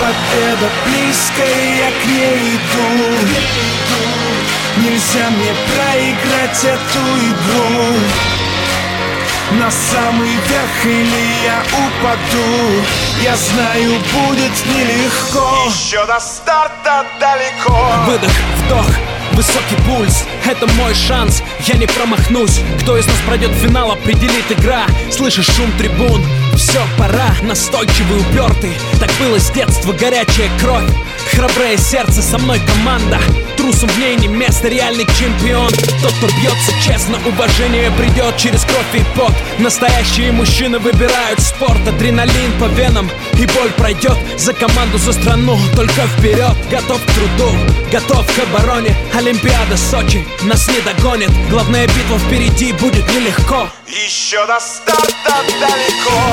победа близко, и я к ней иду. Нельзя мне проиграть эту игру. На самый верх или я упаду. Я знаю, будет нелегко. Еще до старта далеко. Выдох, вдох, высокий пульс. Это мой шанс, я не промахнусь. Кто из нас пройдет финал, определит игра. Слышишь шум трибун? Все, пора, настойчивый, упертый. Так было с детства, горячая кровь. Храброе сердце, со мной команда. Трусом в ней не место, реальный чемпион. Тот, кто бьется честно, уважение придет через кровь и пот. Настоящие мужчины выбирают спорт. Адреналин по венам, и боль пройдет. За команду, за страну, только вперед. Готов к труду, готов к обороне. Олимпиада Сочи нас не догонит. Главная битва впереди, будет нелегко. Еще до старта далеко.